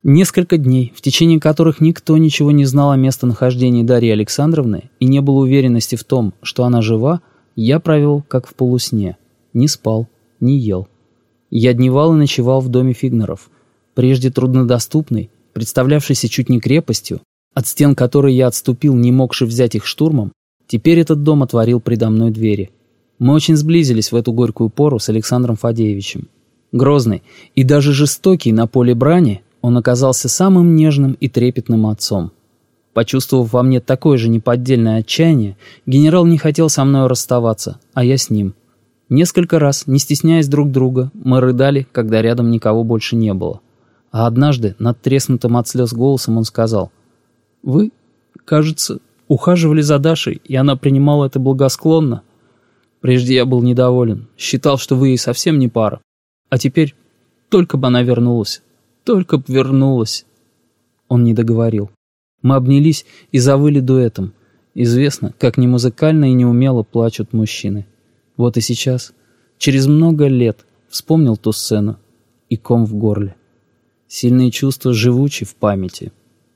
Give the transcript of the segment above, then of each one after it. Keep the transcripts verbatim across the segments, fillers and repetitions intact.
Несколько дней, в течение которых никто ничего не знал о местонахождении Дарьи Александровны и не было уверенности в том, что она жива, я провел как в полусне. Не спал, не ел. Я дневал и ночевал в доме Фигнеров, прежде труднодоступный, представлявшийся чуть не крепостью, от стен которой я отступил, не могши взять их штурмом, теперь этот дом отворил предо мной двери. Мы очень сблизились в эту горькую пору с Александром Фадеевичем. Грозный и даже жестокий на поле брани, он оказался самым нежным и трепетным отцом. Почувствовав во мне такое же неподдельное отчаяние, генерал не хотел со мной расставаться, а я с ним. Несколько раз, не стесняясь друг друга, мы рыдали, когда рядом никого больше не было. А однажды, надтреснутым от слез голосом, он сказал: «Вы, кажется, ухаживали за Дашей, и она принимала это благосклонно. Прежде я был недоволен, считал, что вы ей совсем не пара. А теперь только бы она вернулась, только бы вернулась». Он не договорил. Мы обнялись и завыли дуэтом. Известно, как немузыкально и неумело плачут мужчины. Вот и сейчас, через много лет, вспомнил ту сцену, и ком в горле. Сильные чувства живучи в памяти.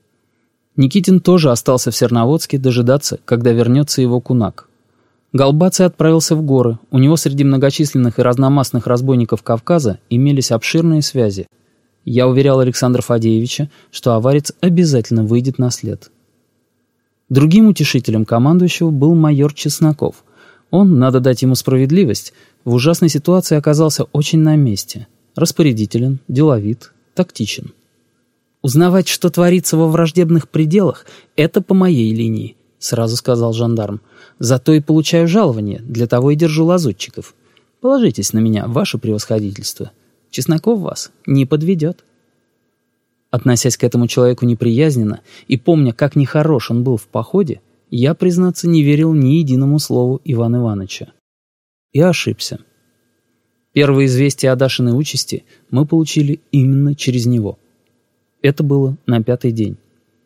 Никитин тоже остался в Серноводске дожидаться, когда вернется его кунак. Голбаций отправился в горы, у него среди многочисленных и разномастных разбойников Кавказа имелись обширные связи. Я уверял Александра Фадеевича, что аварец обязательно выйдет на след. Другим утешителем командующего был майор Чесноков. Он, надо дать ему справедливость, в ужасной ситуации оказался очень на месте. Распорядителен, деловит, тактичен. «Узнавать, что творится во враждебных пределах, это по моей линии», — сразу сказал жандарм. «Зато и получаю жалование, для того и держу лазутчиков. Положитесь на меня, ваше превосходительство. Чесноков вас не подведет». Относясь к этому человеку неприязненно и помня, как нехорош он был в походе, я, признаться, не верил ни единому слову Ивана Ивановича. И ошибся. Первые известия о Дашиной участи мы получили именно через него. Это было на пятый день.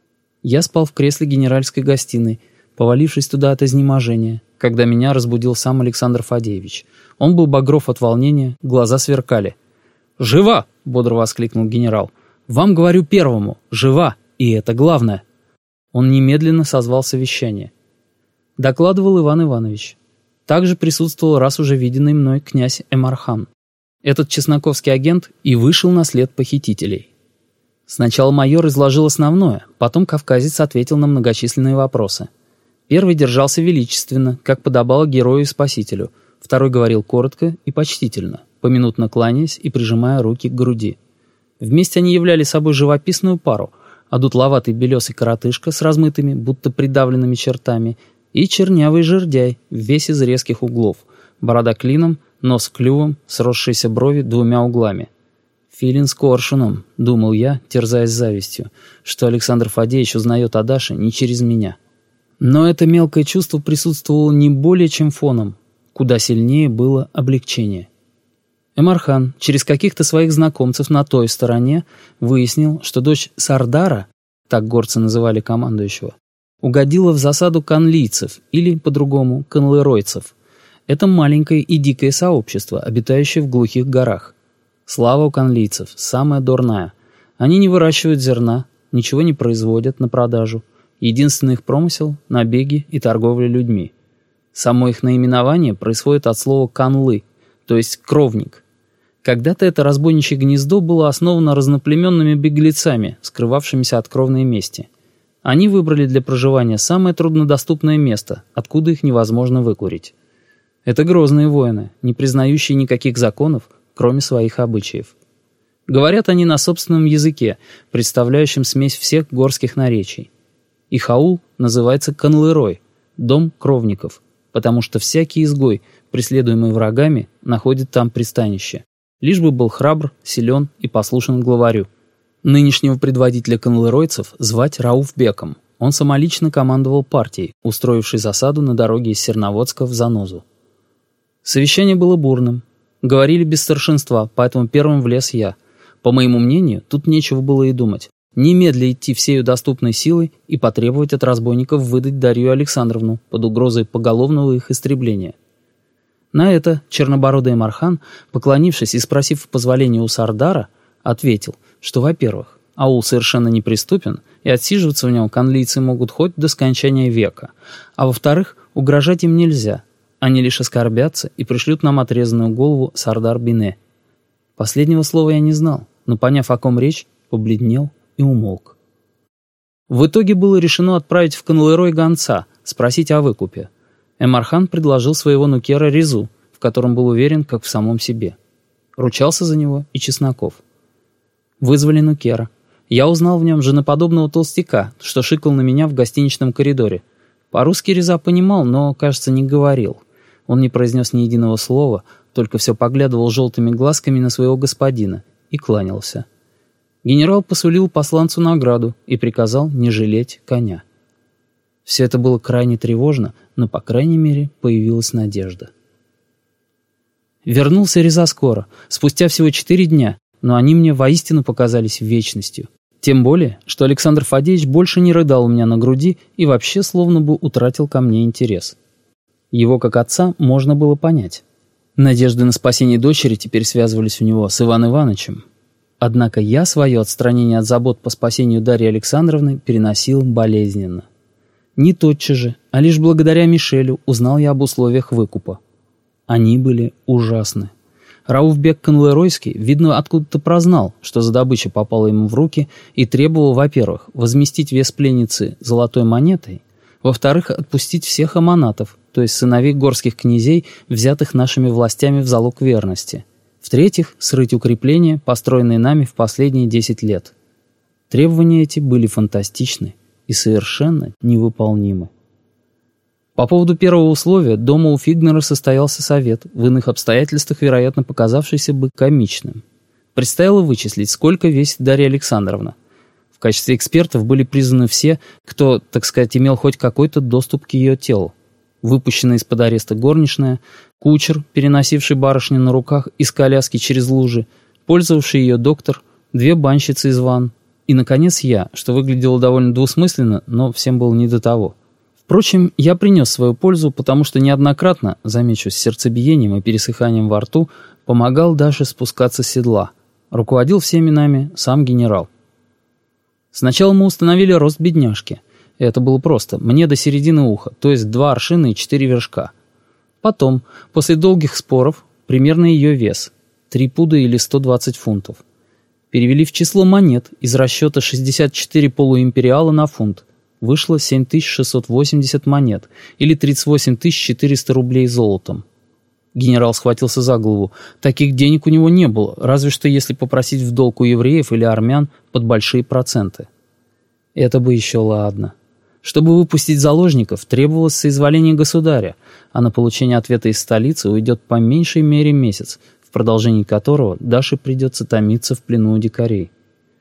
Я спал в кресле генеральской гостиной, повалившись туда от изнеможения, когда меня разбудил сам Александр Фадеевич. Он был багров от волнения, глаза сверкали. «Жива!» — бодро воскликнул генерал. «Вам говорю первому, жива, и это главное». Он немедленно созвал совещание. Докладывал Иван Иванович. Также присутствовал раз уже виденный мной князь Эмархан. Этот чесноковский агент и вышел на след похитителей. Сначала майор изложил основное, потом кавказец ответил на многочисленные вопросы. Первый держался величественно, как подобало герою и спасителю. Второй говорил коротко и почтительно, поминутно кланяясь и прижимая руки к груди. Вместе они являли собой живописную пару, а дутловатый белесый коротышка с размытыми, будто придавленными чертами, и чернявый жердяй, весь из резких углов, борода клином, нос клювом, сросшиеся брови двумя углами. «Филин с коршуном», — думал я, терзаясь завистью, что Александр Фадеевич узнает о Даше не через меня. Но это мелкое чувство присутствовало не более чем фоном, куда сильнее было облегчение. Эмархан через каких-то своих знакомцев на той стороне выяснил, что дочь Сардара, так горцы называли командующего, угодила в засаду канлийцев или, по-другому, канлыройцев. Это маленькое и дикое сообщество, обитающее в глухих горах. Слава у канлийцев самая дурная. Они не выращивают зерна, ничего не производят на продажу. Единственный их промысел – набеги и торговля людьми. Само их наименование происходит от слова «канлы», то есть «кровник». Когда-то это разбойничье гнездо было основано разноплеменными беглецами, скрывавшимися от кровной мести. Они выбрали для проживания самое труднодоступное место, откуда их невозможно выкурить. Это грозные воины, не признающие никаких законов, кроме своих обычаев. Говорят они на собственном языке, представляющем смесь всех горских наречий. Их аул называется Канлырой, дом кровников, потому что всякий изгой, преследуемый врагами, находит там пристанище. Лишь бы был храбр, силен и послушен главарю. Нынешнего предводителя канлыройцев звать Рауфбеком. Он самолично командовал партией, устроившей засаду на дороге из Серноводска в Занозу. Совещание было бурным. Говорили без старшинства, поэтому первым влез я. По моему мнению, тут нечего было и думать. Немедля идти всею доступной силой и потребовать от разбойников выдать Дарью Александровну под угрозой поголовного их истребления. На это чернобородый Эмархан, поклонившись и спросив позволения у Сардара, ответил, что, во-первых, Аул совершенно неприступен, и отсиживаться в нем конлийцы могут хоть до скончания века. А во-вторых, угрожать им нельзя. Они лишь оскорбятся и пришлют нам отрезанную голову Сардар-Бине. Последнего слова я не знал, но, поняв, о ком речь, побледнел и умолк. В итоге было решено отправить в Канлерой гонца, спросить о выкупе. Эмархан предложил своего нукера Резу, в котором был уверен, как в самом себе. Ручался за него и Чесноков. Вызвали нукера. Я узнал в нем женоподобного толстяка, что шикал на меня в гостиничном коридоре. По-русски Реза понимал, но, кажется, не говорил. Он не произнес ни единого слова, только все поглядывал желтыми глазками на своего господина и кланялся. Генерал посулил посланцу награду и приказал не жалеть коня. Все это было крайне тревожно, но, по крайней мере, появилась надежда. Вернулся Реза скоро, спустя всего четыре дня, но они мне воистину показались вечностью. Тем более, что Александр Фадеевич больше не рыдал у меня на груди и вообще словно бы утратил ко мне интерес. Его, как отца, можно было понять. Надежды на спасение дочери теперь связывались у него с Иваном Ивановичем. Однако я свое отстранение от забот по спасению Дарьи Александровны переносил болезненно. Не тотчас же, а лишь благодаря Мишелю узнал я об условиях выкупа. Они были ужасны. Рауфбек Канлеройский, видно, откуда-то прознал, что за добыча попала ему в руки, и требовал, во-первых, возместить вес пленницы золотой монетой, во-вторых, отпустить всех аманатов, то есть сыновей горских князей, взятых нашими властями в залог верности, в-третьих, срыть укрепления, построенные нами в последние десять лет. Требования эти были фантастичны и совершенно невыполнимы. По поводу первого условия дома у Фигнера состоялся совет, в иных обстоятельствах, вероятно, показавшийся бы комичным. Предстояло вычислить, сколько весит Дарья Александровна. В качестве экспертов были призваны все, кто, так сказать, имел хоть какой-то доступ к ее телу. Выпущенная из-под ареста горничная, кучер, переносивший барышню на руках из коляски через лужи, пользовавший ее доктор, две банщицы из ванн и, наконец, я, что выглядело довольно двусмысленно, но всем было не до того. Впрочем, я принес свою пользу, потому что неоднократно, замечу, с сердцебиением и пересыханием во рту, помогал Даше спускаться с седла. Руководил всеми нами сам генерал. Сначала мы установили рост бедняжки. Это было просто, мне до середины уха, то есть два аршина и четыре вершка. Потом, после долгих споров, примерно ее вес, три пуда или сто двадцать фунтов. Перевели в число монет из расчета шестьдесят четыре полуимпериала на фунт. Вышло семь тысяч шестьсот восемьдесят монет, или тридцать восемь тысяч четыреста рублей золотом. Генерал схватился за голову. Таких денег у него не было, разве что если попросить в долг у евреев или армян под большие проценты. Это бы еще ладно. Чтобы выпустить заложников, требовалось соизволение государя, а на получение ответа из столицы уйдет по меньшей мере месяц, в продолжении которого Даше придется томиться в плену у дикарей.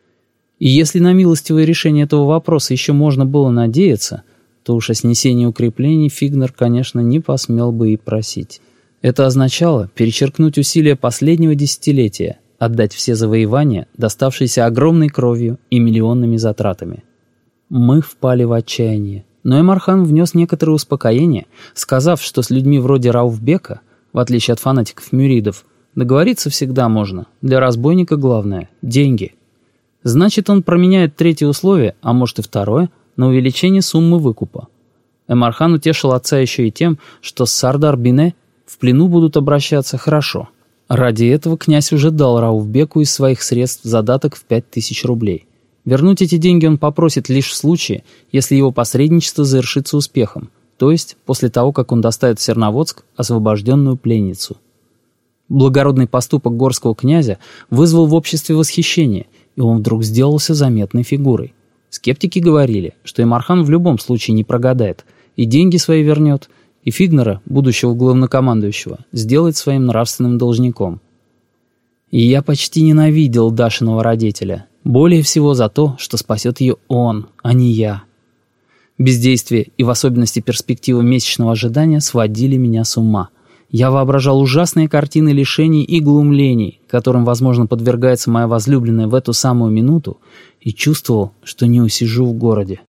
И если на милостивое решение этого вопроса еще можно было надеяться, то уж о снесении укреплений Фигнер, конечно, не посмел бы и просить. Это означало перечеркнуть усилия последнего десятилетия, отдать все завоевания, доставшиеся огромной кровью и миллионными затратами. Мы впали в отчаяние, но Эмархан внес некоторое успокоение, сказав, что с людьми вроде Рауфбека, в отличие от фанатиков-мюридов, договориться всегда можно, для разбойника главное – деньги. Значит, он променяет третье условие, а может и второе, на увеличение суммы выкупа. Эмархан утешил отца еще и тем, что с Сардар-Бине в плену будут обращаться хорошо. Ради этого князь уже дал Рауфбеку из своих средств задаток в пять тысяч рублей. Вернуть эти деньги он попросит лишь в случае, если его посредничество завершится успехом, то есть после того, как он доставит в Серноводск освобожденную пленницу. Благородный поступок горского князя вызвал в обществе восхищение, и он вдруг сделался заметной фигурой. Скептики говорили, что Эмархан в любом случае не прогадает, и деньги свои вернет, и Фигнера, будущего главнокомандующего, сделает своим нравственным должником. И я почти ненавидел Дашиного родителя, более всего за то, что спасет ее он, а не я. Бездействие и в особенности перспектива месячного ожидания сводили меня с ума. Я воображал ужасные картины лишений и глумлений, которым, возможно, подвергается моя возлюбленная в эту самую минуту, и чувствовал, что не усижу в городе.